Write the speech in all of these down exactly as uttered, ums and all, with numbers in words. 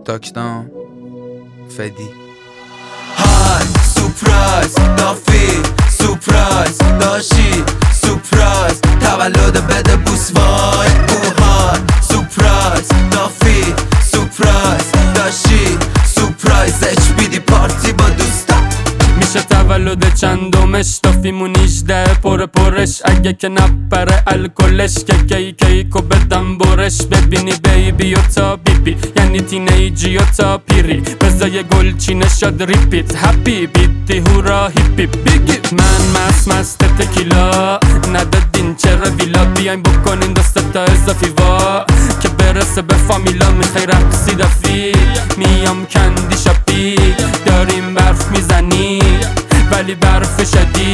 تاکداون فدی های سورپرایز دافی سورپرایز داشی سورپرایز تولد بده بوس وای اوهای سورپرایز دافی سورپرایز داشی سورپرایز اچ بی دی پارتی با دوستا میشه تولد چندمش دافیمون ایجده پر پرش اگه که نپره الکلش که کی کیکو بدم برش ببینی بیبی و تا بیبی یعنی تینیجی و تا پیری بزای گلچینه شد ریپیت هپی بیتی هورا هیپی بیگی من مست مست تکیلا ندادین چرا ویلا بیاین بکنین دسته تا اضافی وا که برسه به فامیلا میخوای رقصی دافی میام کندی شاپی داریم برف میزنی ولی برف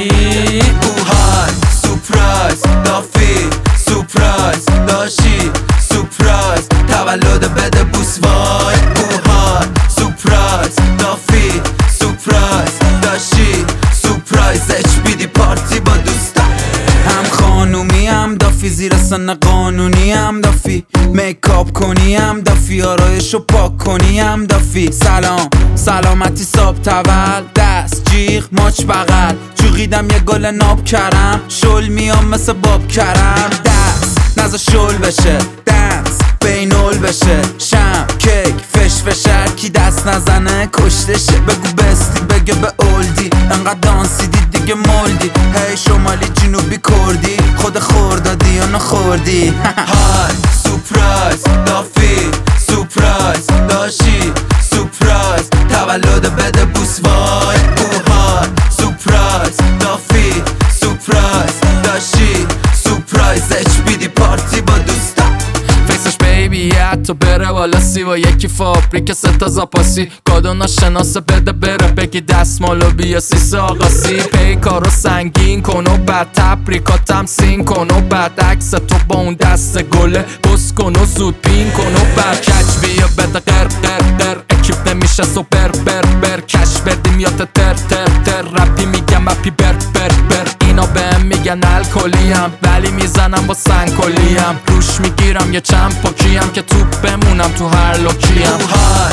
شدید اوهای سورپرایز دافی سورپرایز داشی سورپرایز تولد بده بوس وای اوهای سورپرایز دافی سورپرایز داشی سورپرایز اچ بی دی پارتی با دوستا هم خانومی هم دافی زیر سن قانونی هم دافی میکاپ کنی هم دافی آرایشو پاک کنی هم دافی سلام سلامتی ساب تول دست جیغ ماچ بغل چوغیدم یه گل ناب کرم شل میام مثل باب کرم دست نزا شل بشه دنس بینول بشه شم کیک فش فشر کی دست نزنه کشتشه بگو بستی بگه به اولدی انقدر دانسیدی دیگه مولدی هی شمالی جنوبی کردی خود خوردادی یا نخوردی های سورپرایز دافی سورپرایز داشی سورپرایز تولد بده بوس وای اوهای سورپرایز دافی سورپرایز داشی سورپرایز اچ بی دی پارتی با دوستا فیسش بیبی حتی بره والا سی و یکی فابریک ستا زاپاسی کادو ناشناسه بده بره بگی دستمالو بیا سیس آقاسی پیکارو سنگین کن و بعد تبریکاتم سین کن و بعد عکس تو با اون دست گله بس کن و زود پین کن و بعد کچ بیا بده قر قر قر اکیپ نمیشه سوپر بر بر کش بردیم یا تر تر تر رپی میگم اپی بر بر بر اینا بهم میگن الکلیم ولی میزنم با سنگکلیم روش میگیرم یه چند پاکیم که توپ بمونم تو هر لوکیم اوهای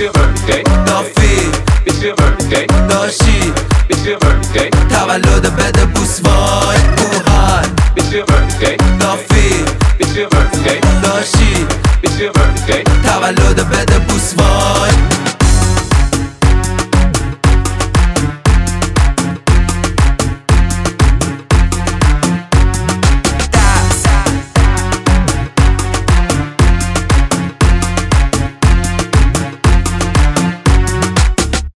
دافی داشی تولد بده بوس وای اوهای دافی